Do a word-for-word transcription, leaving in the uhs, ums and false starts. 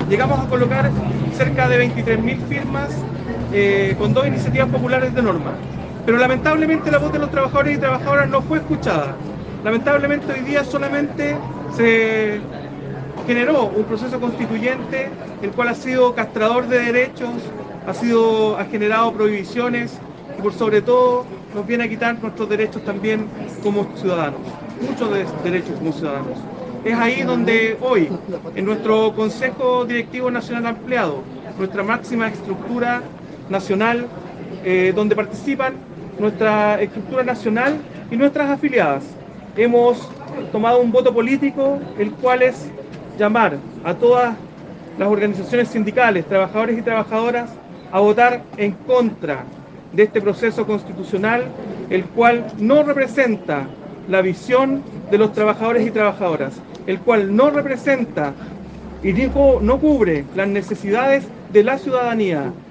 llegamos a colocar cerca de veintitrés mil firmas eh, con dos iniciativas populares de norma. Pero lamentablemente la voz de los trabajadores y trabajadoras no fue escuchada. Lamentablemente hoy día solamente se generó un proceso constituyente el cual ha sido castrador de derechos, ha, sido, ha generado prohibiciones y por sobre todo nos viene a quitar nuestros derechos también como ciudadanos, muchos de derechos como ciudadanos. Es ahí donde hoy, en nuestro Consejo Directivo Nacional Ampliado, nuestra máxima estructura nacional, eh, donde participan nuestra estructura nacional y nuestras afiliadas, hemos tomado un voto político, el cual es llamar a todas las organizaciones sindicales, trabajadores y trabajadoras, a votar en contra de este proceso constitucional, el cual no representa la visión de los trabajadores y trabajadoras, el cual no representa y no cubre las necesidades de la ciudadanía,